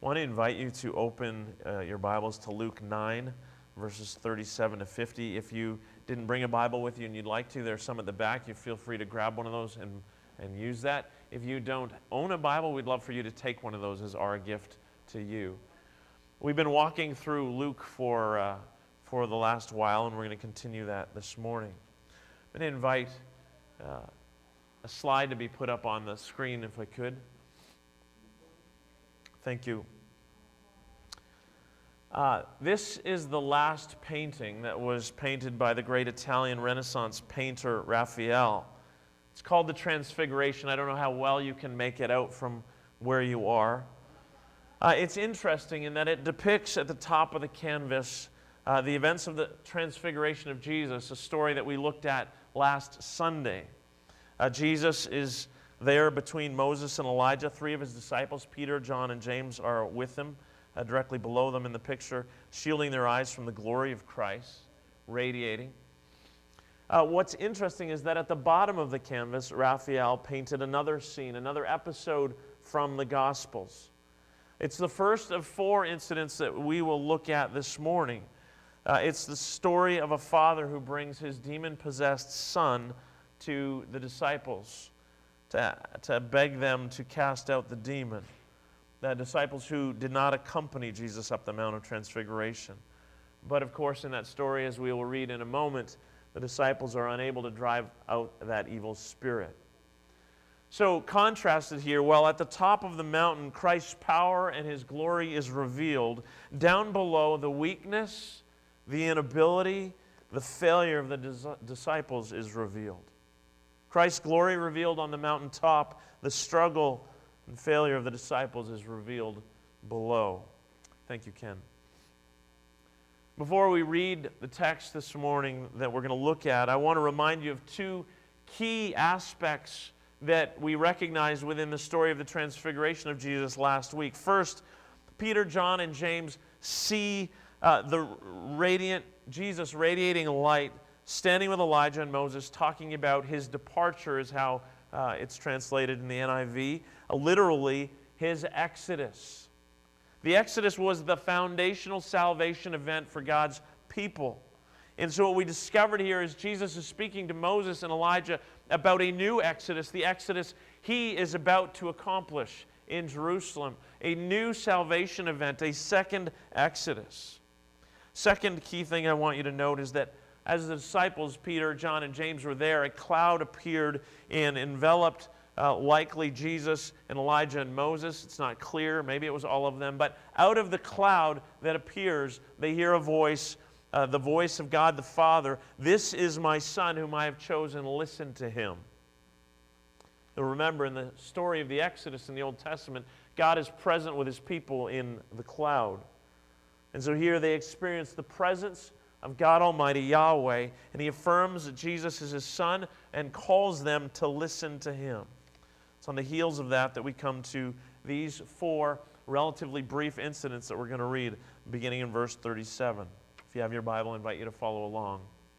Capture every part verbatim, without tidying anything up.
I want to invite you to open uh, your Bibles to Luke nine, verses thirty-seven to fifty. If you didn't bring a Bible with you and you'd like to, there's some at the back. You feel free to grab one of those and, and use that. If you don't own a Bible, we'd love for you to take one of those as our gift to you. We've been walking through Luke for, uh, for the last while, and we're going to continue that this morning. I'm going to invite uh, a slide to be put up on the screen if I could. Thank you. Uh, this is the last painting that was painted by the great Italian Renaissance painter Raphael. It's called The Transfiguration. I don't know how well you can make it out from where you are. Uh, it's interesting in that it depicts at the top of the canvas uh, the events of the Transfiguration of Jesus, a story that we looked at last Sunday. Uh, Jesus is there between Moses and Elijah. Three of his disciples, Peter, John, and James, are with him. Uh, directly below them in the picture, shielding their eyes from the glory of Christ, radiating. Uh, what's interesting is that at the bottom of the canvas, Raphael painted another scene, another episode from the Gospels. It's the first of four incidents that we will look at this morning. Uh, it's the story of a father who brings his demon-possessed son to the disciples to, to beg them to cast out the demon. The disciples who did not accompany Jesus up the Mount of Transfiguration. But of course, in that story, as we will read in a moment, the disciples are unable to drive out that evil spirit. So, contrasted here, while at the top of the mountain, Christ's power and his glory is revealed, down below, the weakness, the inability, the failure of the dis- disciples is revealed. Christ's glory revealed on the mountaintop, the struggle and failure of the disciples is revealed below. Thank you, Ken. Before we read the text this morning that we're going to look at, I want to remind you of two key aspects that we recognize within the story of the Transfiguration of Jesus last week. First, Peter, John, and James see uh, the radiant, Jesus radiating light, standing with Elijah and Moses, talking about his departure is how uh, it's translated in the N I V. Uh, literally, his exodus. The Exodus was the foundational salvation event for God's people. And so what we discovered here is Jesus is speaking to Moses and Elijah about a new Exodus, the Exodus he is about to accomplish in Jerusalem, a new salvation event, a second Exodus. Second key thing I want you to note is that as the disciples, Peter, John, and James were there, a cloud appeared and enveloped uh, likely Jesus and Elijah and Moses. It's not clear. Maybe it was all of them. But out of the cloud that appears, they hear a voice, uh, the voice of God the Father. "This is my Son whom I have chosen. Listen to him." Now remember, in the story of the Exodus in the Old Testament, God is present with his people in the cloud. And so here they experience the presence of God Almighty, Yahweh, and he affirms that Jesus is his Son and calls them to listen to him. It's on the heels of that that we come to these four relatively brief incidents that we're going to read, beginning in verse thirty-seven. If you have your Bible, I invite you to follow along.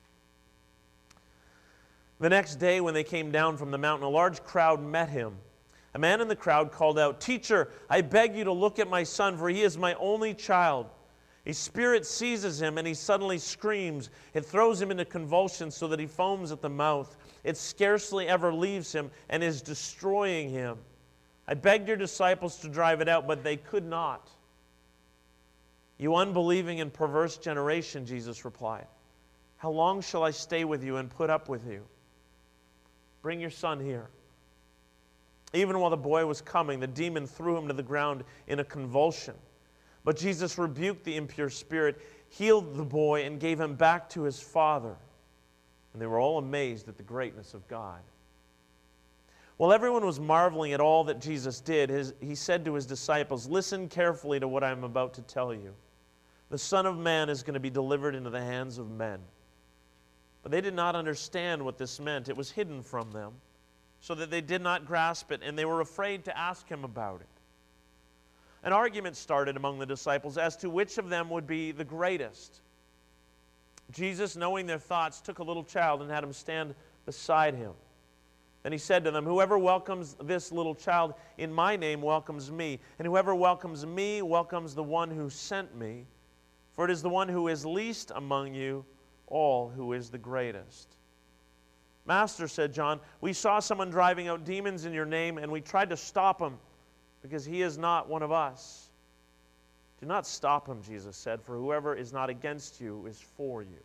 The next day when they came down from the mountain, a large crowd met him. A man in the crowd called out, "Teacher, I beg you to look at my son, for he is my only child. A spirit seizes him, and he suddenly screams. It throws him into convulsions so that he foams at the mouth. It scarcely ever leaves him and is destroying him. I begged your disciples to drive it out, but they could not." "You unbelieving and perverse generation," Jesus replied, "how long shall I stay with you and put up with you? Bring your son here." Even while the boy was coming, the demon threw him to the ground in a convulsion. But Jesus rebuked the impure spirit, healed the boy, and gave him back to his father. And they were all amazed at the greatness of God. While everyone was marveling at all that Jesus did, his, he said to his disciples, "Listen carefully to what I am about to tell you. The Son of Man is going to be delivered into the hands of men." But they did not understand what this meant. It was hidden from them, so that they did not grasp it, and they were afraid to ask him about it. An argument started among the disciples as to which of them would be the greatest. Jesus, knowing their thoughts, took a little child and had him stand beside him. Then he said to them, "Whoever welcomes this little child in my name welcomes me, and whoever welcomes me welcomes the one who sent me. For it is the one who is least among you all who is the greatest." "Master," said John, "we saw someone driving out demons in your name, and we tried to stop him because he is not one of us." "Do not stop him," Jesus said, "for whoever is not against you is for you."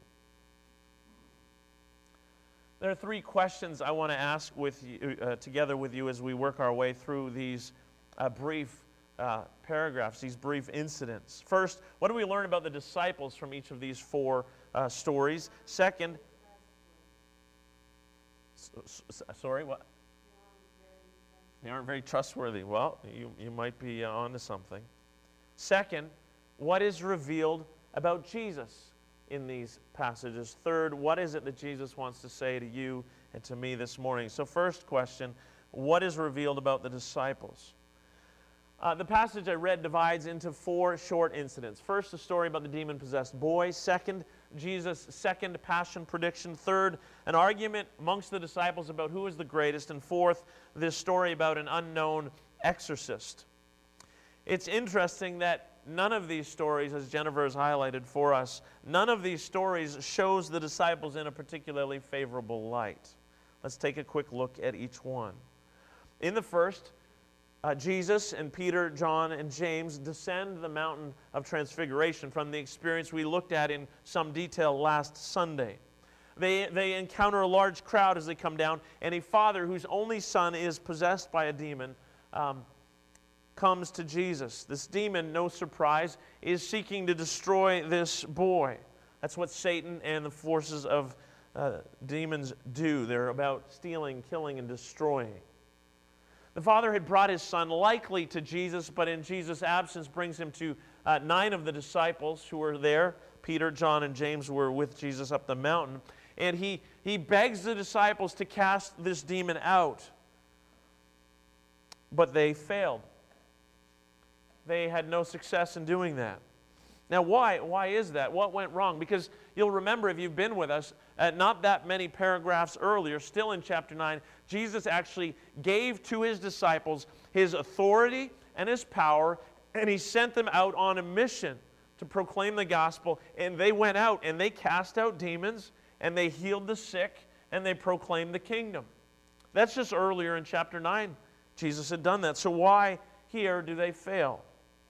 There are three questions I want to ask with you, uh, together with you as we work our way through these uh, brief uh, paragraphs, these brief incidents. First, what do we learn about the disciples from each of these four uh, stories? Second, s- s- sorry, what? They aren't very trustworthy. Well, you, you might be uh, onto something. Second, what is revealed about Jesus in these passages? Third, what is it that Jesus wants to say to you and to me this morning? So first question, what is revealed about the disciples? Uh, the passage I read divides into four short incidents. First, a story about the demon-possessed boy. Second, Jesus' second passion prediction. Third, an argument amongst the disciples about who is the greatest. And fourth, this story about an unknown exorcist. It's interesting that none of these stories, as Jennifer has highlighted for us, none of these stories shows the disciples in a particularly favorable light. Let's take a quick look at each one. In the first, uh, Jesus and Peter, John, and James descend the mountain of transfiguration from the experience we looked at in some detail last Sunday. They, they encounter a large crowd as they come down, and a father whose only son is possessed by a demon um, comes to Jesus. This demon, no surprise, is seeking to destroy this boy. That's what Satan and the forces of uh, demons do. They're about stealing, killing, and destroying. The father had brought his son likely to Jesus, but in Jesus' absence brings him to uh, nine of the disciples who were there. Peter, John, and James were with Jesus up the mountain. And he, he begs the disciples to cast this demon out. But they failed. They had no success in doing that. Now, why? Why is that? What went wrong? Because you'll remember, if you've been with us, uh, not that many paragraphs earlier, still in chapter nine, Jesus actually gave to his disciples his authority and his power, and he sent them out on a mission to proclaim the gospel. And they went out, and they cast out demons, and they healed the sick, and they proclaimed the kingdom. That's just earlier in chapter nine. Jesus had done that. So why here do they fail?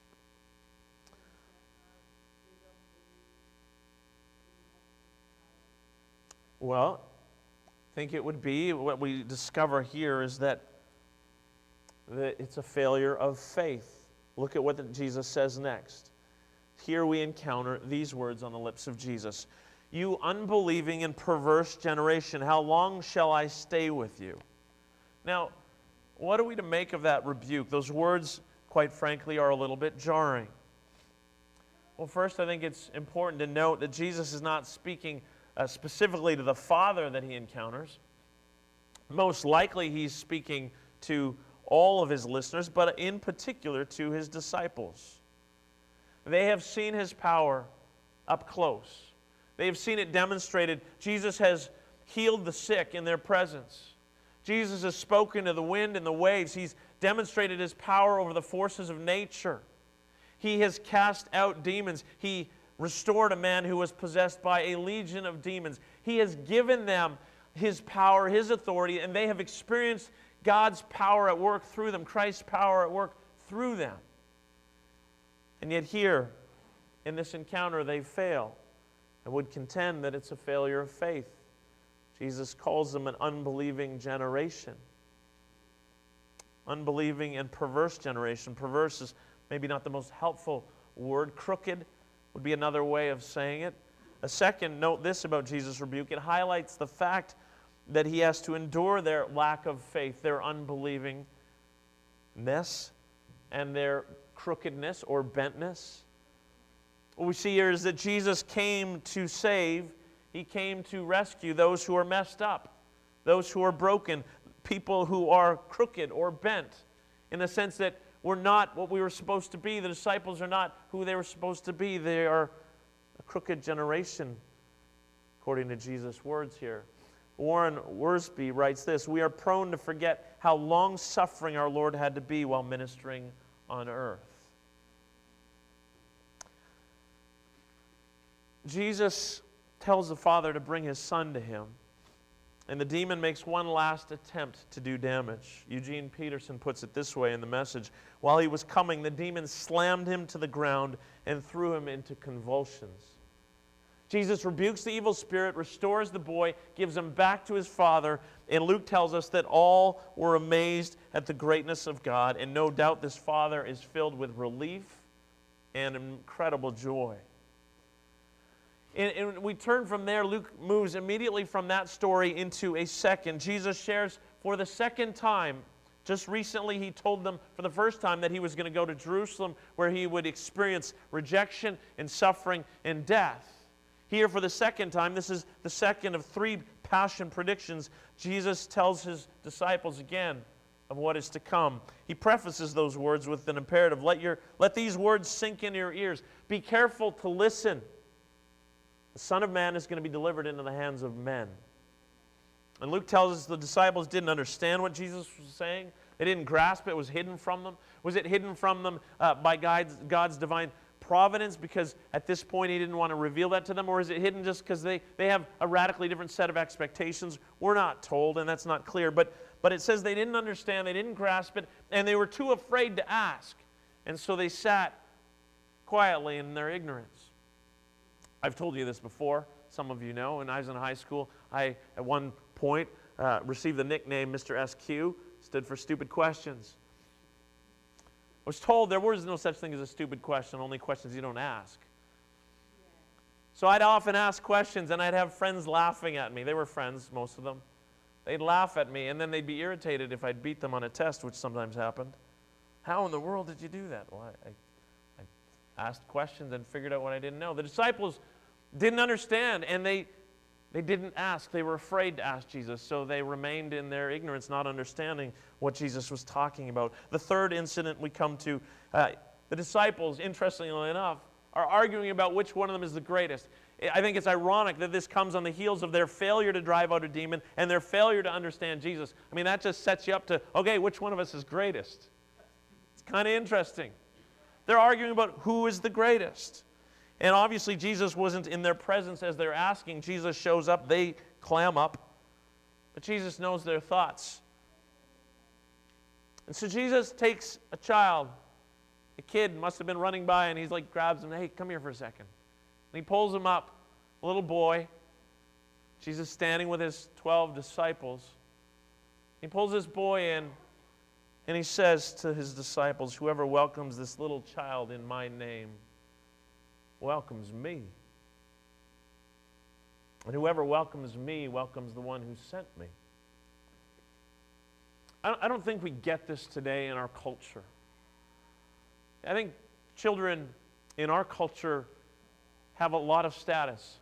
Well, I think it would be, what we discover here is that, that it's a failure of faith. Look at what the, Jesus says next. Here we encounter these words on the lips of Jesus. "You unbelieving and perverse generation, how long shall I stay with you?" Now, what are we to make of that rebuke? Those words, quite frankly, are a little bit jarring. Well, first, I think it's important to note that Jesus is not speaking Uh, specifically to the father that he encounters. Most likely he's speaking to all of his listeners, but in particular to his disciples. They have seen his power up close. They have seen it demonstrated. Jesus has healed the sick in their presence. Jesus has spoken to the wind and the waves. He's demonstrated his power over the forces of nature. He has cast out demons. He restored a man who was possessed by a legion of demons. He has given them his power, his authority, and they have experienced God's power at work through them, Christ's power at work through them. And yet here, in this encounter, they fail. I would contend that it's a failure of faith. Jesus calls them an unbelieving generation. Unbelieving and perverse generation. Perverse is maybe not the most helpful word. Crooked would be another way of saying it. A second, note this about Jesus' rebuke. It highlights the fact that he has to endure their lack of faith, their unbelievingness, and their crookedness or bentness. What we see here is that Jesus came to save. He came to rescue those who are messed up, those who are broken, people who are crooked or bent, in the sense that we're not what we were supposed to be. The disciples are not who they were supposed to be. They are a crooked generation, according to Jesus' words here. Warren Wiersbe writes this: "We are prone to forget how long-suffering our Lord had to be while ministering on earth." Jesus tells the Father to bring his Son to him, and the demon makes one last attempt to do damage. Eugene Peterson puts it this way in the Message: "While he was coming, the demon slammed him to the ground and threw him into convulsions." Jesus rebukes the evil spirit, restores the boy, gives him back to his father, and Luke tells us that all were amazed at the greatness of God, and no doubt this father is filled with relief and incredible joy. And, and we turn from there. Luke moves immediately from that story into a second. Jesus shares for the second time. Just recently he told them for the first time that he was going to go to Jerusalem, where he would experience rejection and suffering and death. Here for the second time, this is the second of three passion predictions, Jesus tells his disciples again of what is to come. He prefaces those words with an imperative: let, your, let these words sink in your ears. Be careful to listen. The Son of Man is going to be delivered into the hands of men. And Luke tells us the disciples didn't understand what Jesus was saying. They didn't grasp it. It was hidden from them. Was it hidden from them uh, by God's, God's divine providence because at this point he didn't want to reveal that to them? Or is it hidden just because they, they have a radically different set of expectations? We're not told, and that's not clear. But, but it says they didn't understand, they didn't grasp it, and they were too afraid to ask. And so they sat quietly in their ignorance. I've told you this before. Some of you know. When I was in high school, I, at one point, uh, received the nickname Mister S Q. Stood for stupid questions. I was told there was no such thing as a stupid question, only questions you don't ask. So I'd often ask questions, and I'd have friends laughing at me. They were friends, most of them. They'd laugh at me, and then they'd be irritated if I'd beat them on a test, which sometimes happened. How in the world did you do that? Well, I, I, I asked questions and figured out what I didn't know. The disciples didn't understand, and they, they didn't ask. They were afraid to ask Jesus, so they remained in their ignorance, not understanding what Jesus was talking about. The third incident we come to, uh, the disciples, interestingly enough, are arguing about which one of them is the greatest. I think it's ironic that this comes on the heels of their failure to drive out a demon and their failure to understand Jesus. I mean, that just sets you up to, okay, which one of us is greatest? It's kind of interesting. They're arguing about who is the greatest. And obviously Jesus wasn't in their presence as they're asking. Jesus shows up, they clam up, but Jesus knows their thoughts. And so Jesus takes a child, a kid must have been running by, and he's like, grabs him, hey, come here for a second. And he pulls him up, a little boy. Jesus standing with his twelve disciples. He pulls this boy in, and he says to his disciples, whoever welcomes this little child in my name welcomes me. And whoever welcomes me welcomes the one who sent me. I don't think we get this today in our culture. I think children in our culture have a lot of status.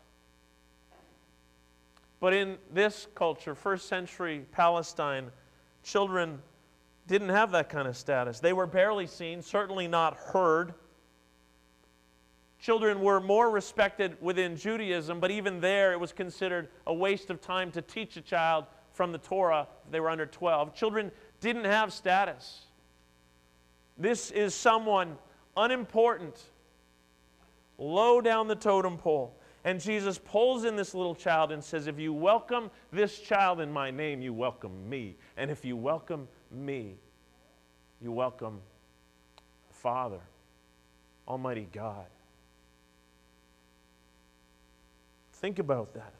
But in this culture, first century Palestine, children didn't have that kind of status. They were barely seen, certainly not heard. Children were more respected within Judaism, but even there it was considered a waste of time to teach a child from the Torah if they were under twelve. Children didn't have status. This is someone unimportant, low down the totem pole. And Jesus pulls in this little child and says, if you welcome this child in my name, you welcome me. And if you welcome me, you welcome the Father, Almighty God. Think about that.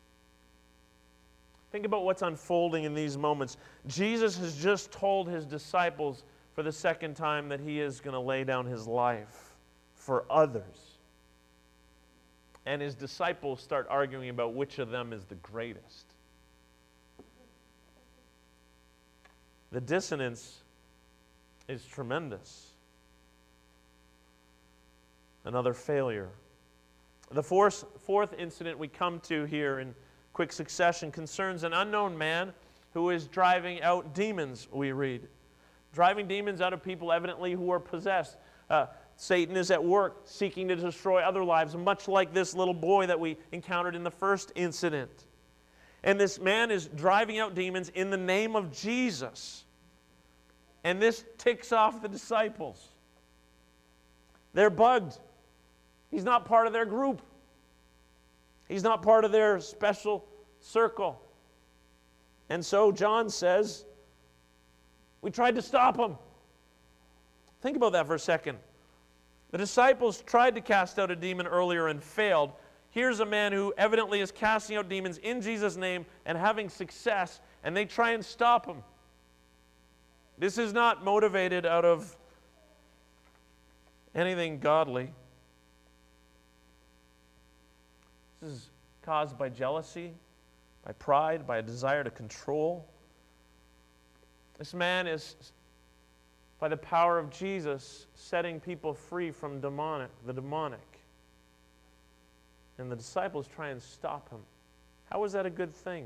Think about what's unfolding in these moments. Jesus has just told his disciples for the second time that he is going to lay down his life for others. And his disciples start arguing about which of them is the greatest. The dissonance is tremendous. Another failure. The fourth, fourth incident we come to here in quick succession concerns an unknown man who is driving out demons, we read. Driving demons out of people evidently who are possessed. Uh, Satan is at work seeking to destroy other lives, much like this little boy that we encountered in the first incident. And this man is driving out demons in the name of Jesus. And this ticks off the disciples. They're bugged. He's not part of their group. He's not part of their special circle. And so John says, we tried to stop him. Think about that for a second. The disciples tried to cast out a demon earlier and failed. Here's a man who evidently is casting out demons in Jesus' name and having success, and they try and stop him. This is not motivated out of anything godly. This is caused by jealousy, by pride, by a desire to control. This man is, by the power of Jesus, setting people free from demonic, the demonic. And the disciples try and stop him. How is that a good thing?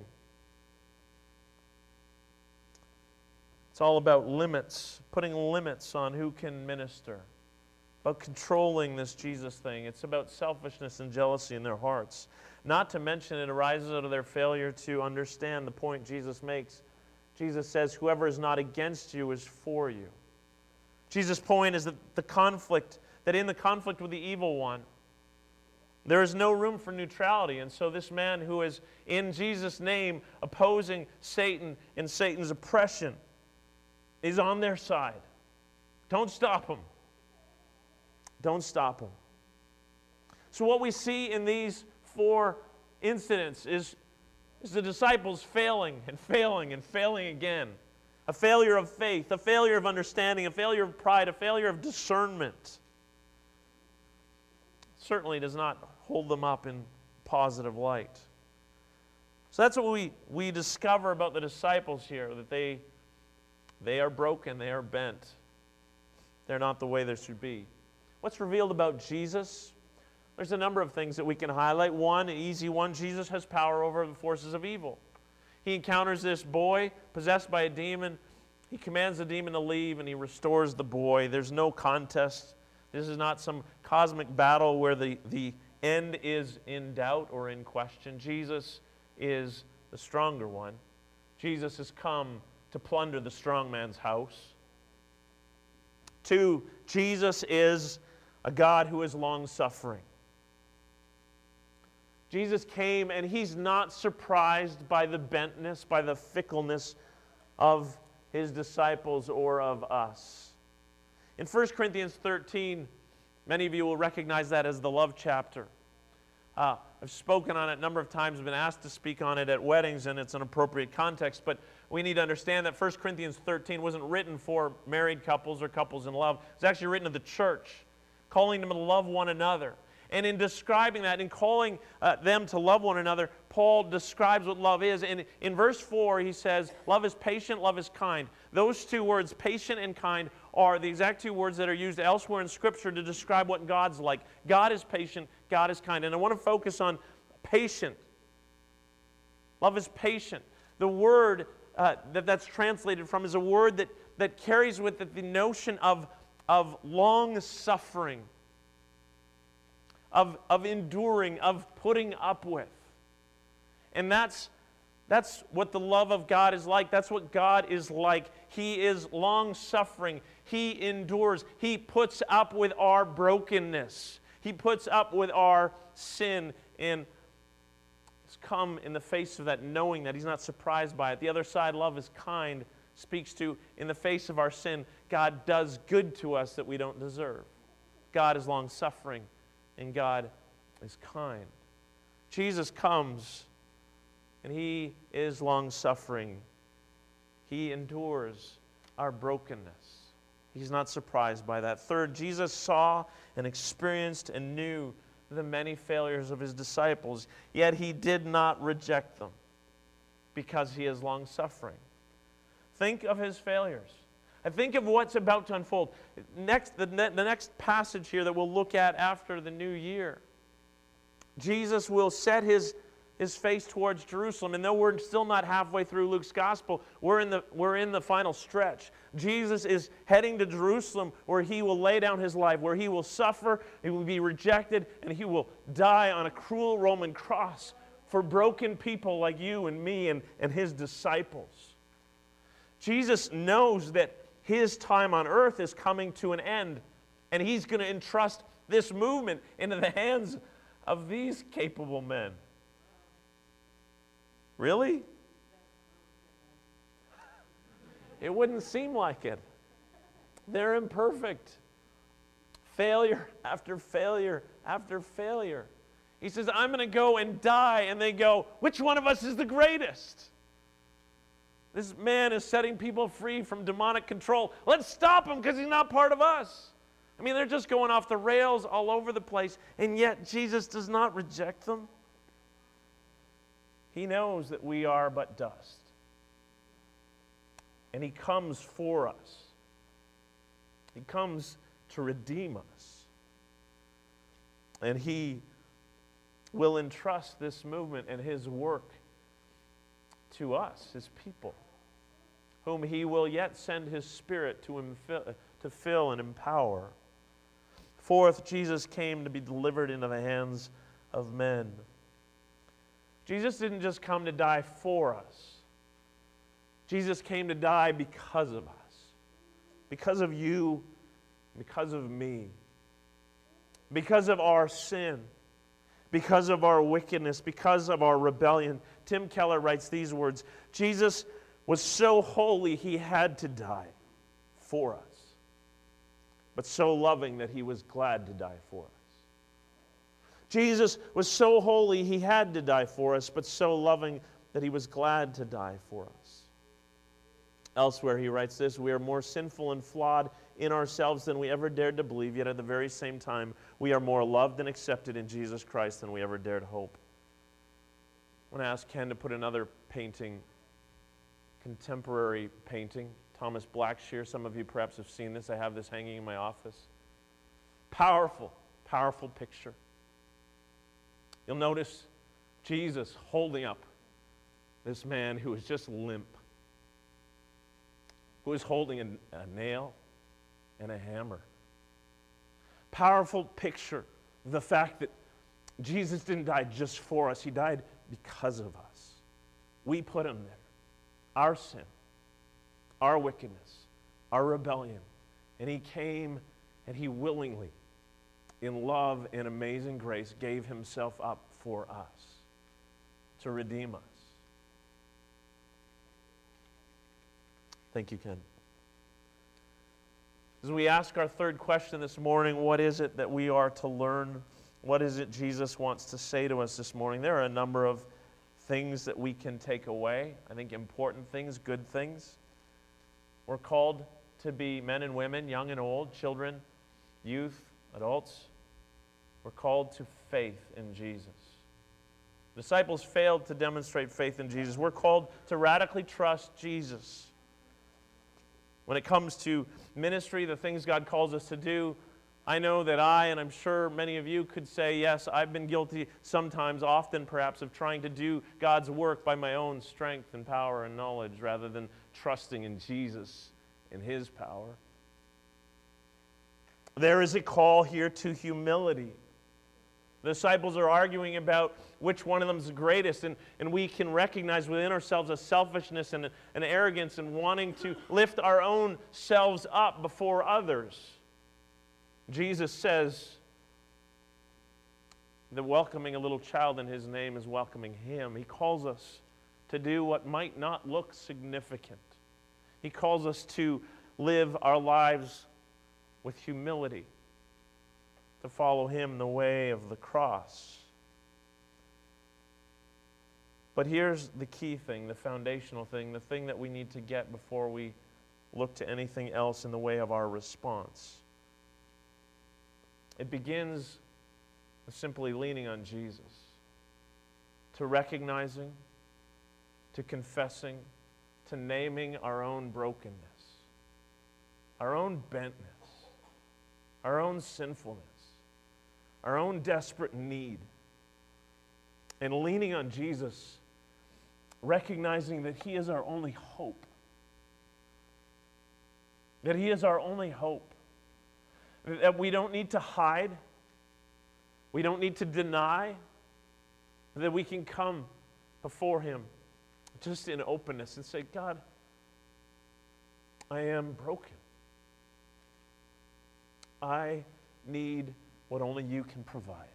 It's all about limits, putting limits on who can minister, about controlling this Jesus thing. It's about selfishness and jealousy in their hearts. Not to mention it arises out of their failure to understand the point Jesus makes. Jesus says, whoever is not against you is for you. Jesus' point is that the conflict, that in the conflict with the evil one, there is no room for neutrality. And so this man who is in Jesus' name opposing Satan and Satan's oppression is on their side. Don't stop him. Don't stop him. So what we see in these four incidents is, is the disciples failing and failing and failing again. A failure of faith, a failure of understanding, a failure of pride, a failure of discernment. Certainly does not hold them up in positive light. So that's what we, we discover about the disciples here, that they, they are broken, they are bent. They're not the way they should be. What's revealed about Jesus? There's a number of things that we can highlight. One, an easy one, Jesus has power over the forces of evil. He encounters this boy possessed by a demon. He commands the demon to leave, and he restores the boy. There's no contest. This is not some cosmic battle where the, the end is in doubt or in question. Jesus is the stronger one. Jesus has come to plunder the strong man's house. Two, Jesus is a God who is long-suffering. Jesus came, and he's not surprised by the bentness, by the fickleness of his disciples or of us. In First Corinthians thirteen, many of you will recognize that as the love chapter. Uh, I've spoken on it a number of times. I've been asked to speak on it at weddings, and it's an appropriate context. But we need to understand that First Corinthians thirteen wasn't written for married couples or couples in love. It was actually written to the church, calling them to love one another. And in describing that, in calling uh, them to love one another, Paul describes what love is. And in verse four, he says, love is patient, love is kind. Those two words, patient and kind, are the exact two words that are used elsewhere in Scripture to describe what God's like. God is patient, God is kind. And I want to focus on patient. Love is patient. The word uh, that that's translated from is a word that, that carries with it the notion of, of long-suffering. Of, of enduring, of putting up with. And that's, that's what the love of God is like. That's what God is like. He is long-suffering. He endures. He puts up with our brokenness. He puts up with our sin. And has come in the face of that, knowing that He's not surprised by it. The other side, love is kind, speaks to, in the face of our sin, God does good to us that we don't deserve. God is long-suffering. And God is kind. Jesus comes, and He is long-suffering. He endures our brokenness. He's not surprised by that. Third, Jesus saw and experienced and knew the many failures of His disciples, yet He did not reject them because He is long-suffering. Think of His failures. I think of what's about to unfold. Next, the, the next passage here that we'll look at after the new year. Jesus will set his, his face towards Jerusalem. And though we're still not halfway through Luke's gospel, we're in, the, we're in the final stretch. Jesus is heading to Jerusalem where He will lay down His life, where He will suffer, He will be rejected, and He will die on a cruel Roman cross for broken people like you and me and, and his disciples. Jesus knows that his time on earth is coming to an end, and he's going to entrust this movement into the hands of these capable men. Really? It wouldn't seem like it. They're imperfect. Failure after failure after failure. He says, I'm going to go and die. And they go, which one of us is the greatest? This man is setting people free from demonic control. Let's stop him because he's not part of us. I mean, they're just going off the rails all over the place. And yet Jesus does not reject them. He knows that we are but dust. And he comes for us. He comes to redeem us. And he will entrust this movement and his work to us, his people, whom he will yet send his Spirit to, infill, to fill and empower. Fourth, Jesus came to be delivered into the hands of men. Jesus didn't just come to die for us. Jesus came to die because of us. Because of you, because of me, because of our sin, because of our wickedness, because of our rebellion. Tim Keller writes these words, Jesus was so holy he had to die for us, but so loving that he was glad to die for us. Jesus was so holy he had to die for us, but so loving that he was glad to die for us. Elsewhere he writes this, we are more sinful and flawed in ourselves than we ever dared to believe, yet at the very same time we are more loved and accepted in Jesus Christ than we ever dared hope. I want to ask Ken to put another painting, contemporary painting, Thomas Blackshear. Some of you perhaps have seen this. I have this hanging in my office. Powerful, powerful picture. You'll notice Jesus holding up this man who is just limp, who is holding a, a nail and a hammer. Powerful picture of the fact that Jesus didn't die just for us. He died because of us. We put him there. Our sin, our wickedness, our rebellion. And he came and he willingly, in love and amazing grace, gave himself up for us to redeem us. Thank you, Ken. As we ask our third question this morning, what is it that we are to learn? What is it Jesus wants to say to us this morning? There are a number of things that we can take away. I think important things, good things. We're called to be men and women, young and old, children, youth, adults. We're called to faith in Jesus. Disciples failed to demonstrate faith in Jesus. We're called to radically trust Jesus. When it comes to ministry, the things God calls us to do, I know that I, and I'm sure many of you could say, yes, I've been guilty sometimes, often perhaps, of trying to do God's work by my own strength and power and knowledge rather than trusting in Jesus and his power. There is a call here to humility. The disciples are arguing about which one of them is the greatest, and, and we can recognize within ourselves a selfishness and an arrogance and wanting to lift our own selves up before others. Jesus says that welcoming a little child in his name is welcoming him. He calls us to do what might not look significant. He calls us to live our lives with humility, to follow him the way of the cross. But here's the key thing, the foundational thing, the thing that we need to get before we look to anything else in the way of our response. It begins with simply leaning on Jesus, to recognizing, to confessing, to naming our own brokenness, our own bentness, our own sinfulness, our own desperate need, and leaning on Jesus, recognizing that he is our only hope, that he is our only hope, that we don't need to hide, we don't need to deny, that we can come before Him just in openness and say, God, I am broken. I need what only You can provide.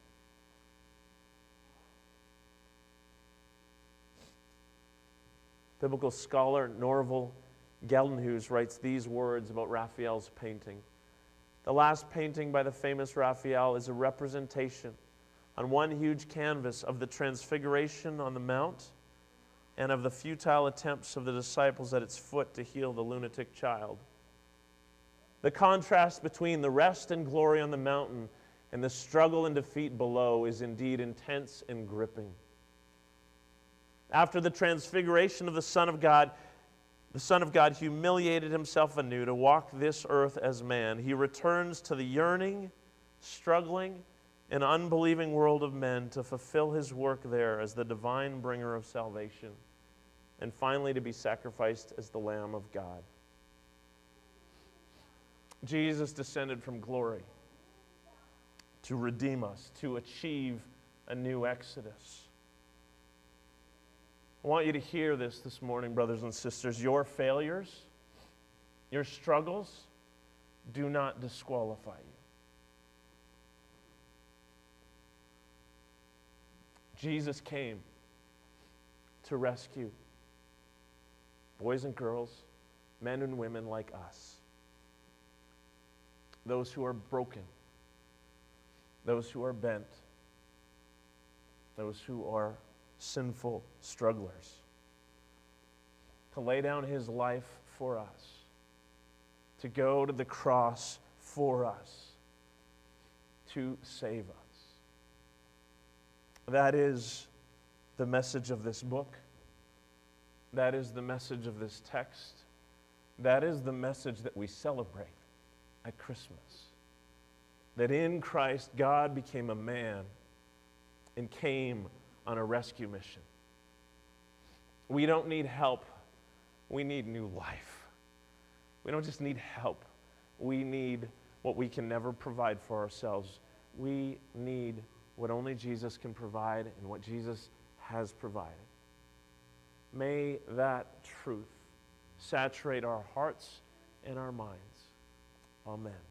Biblical scholar Norval Geldenhuis writes these words about Raphael's painting. The last painting by the famous Raphael is a representation on one huge canvas of the transfiguration on the Mount and of the futile attempts of the disciples at its foot to heal the lunatic child. The contrast between the rest and glory on the mountain and the struggle and defeat below is indeed intense and gripping. After the transfiguration of the Son of God, the Son of God humiliated Himself anew to walk this earth as man. He returns to the yearning, struggling, and unbelieving world of men to fulfill His work there as the divine bringer of salvation, and finally to be sacrificed as the Lamb of God. Jesus descended from glory to redeem us, to achieve a new exodus. I want you to hear this this morning, brothers and sisters. Your failures, your struggles do not disqualify you. Jesus came to rescue boys and girls, men and women like us, those who are broken, those who are bent, those who are sinful strugglers, to lay down His life for us, to go to the cross for us, to save us. That is the message of this book. That is the message of this text. That is the message that we celebrate at Christmas. That in Christ, God became a man and came on a rescue mission. We don't need help. We need new life. We don't just need help. We need what we can never provide for ourselves. We need what only Jesus can provide and what Jesus has provided. May that truth saturate our hearts and our minds. Amen.